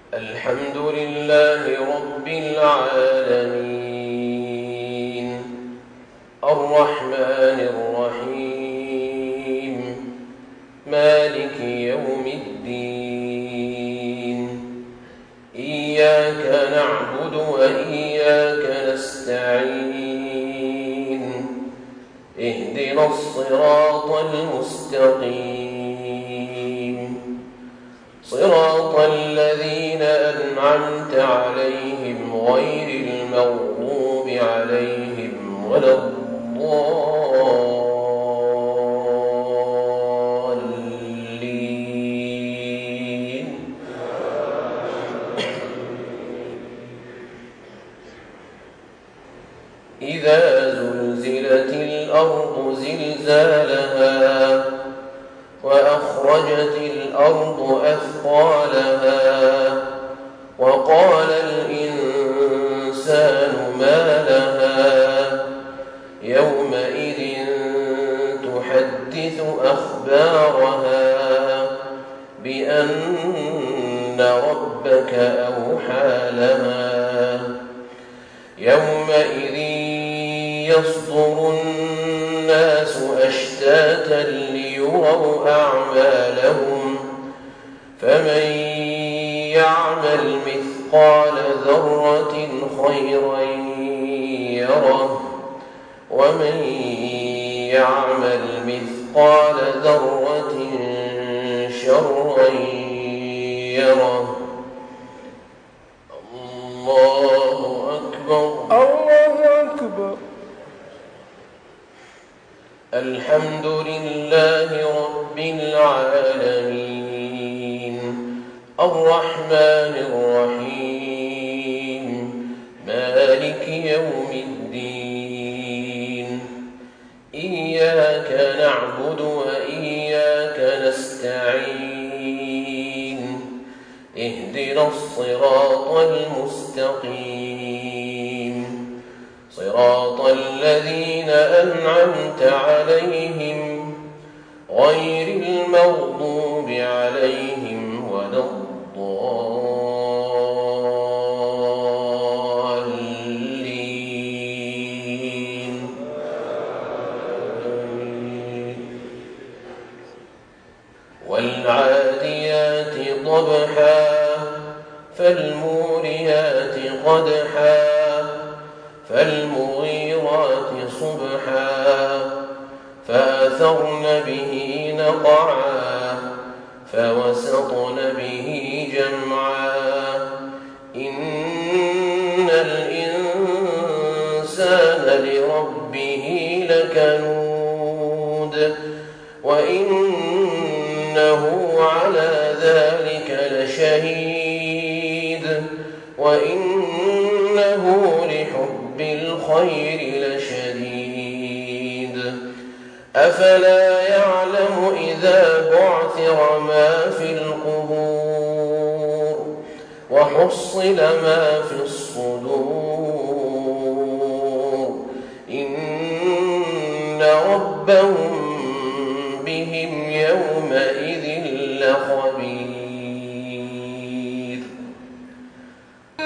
الحمد لله رب العالمين الرحمن الرحيم مالك يوم الدين إياك نعبد وإياك نستعين اهدنا الصراط المستقيم صراط الذين أنعمت عليهم غير المغضوب عليهم ولا الضالين. إذا زلزلت الأرض زلزالها وأخرجت الأرض أثقالها وقال الإنسان ما لها يومئذ تحدث أخبارها بأن ربك أوحى لها يومئذ يصدر الناس أشتاتا ليروا أعمالهم فمن يعمل مثقال ذرة خيرا يره ومن يعمل مثقال ذرة شرا يره. الله أكبر. الله أكبر. الحمد لله رب العالمين الرحمن الرحيم مالك يوم الدين إياك نعبد وإياك نستعين اهدنا الصراط المستقيم صراط الذين أنعمت عليهم غير المغضوب عليهم ولا الضالين. والعاديات ضبحا فالموريات قدحا فالمغيرات صبحا فأثرن به نقعا فوسطن به جمعا إن الإنسان لربه لكنود وإنه على ذلك لشهيد وإنه لحب الخير لشديد أفلا يعلم إذا بعثر ما في القبور وحصل ما في الصدور إن ربهم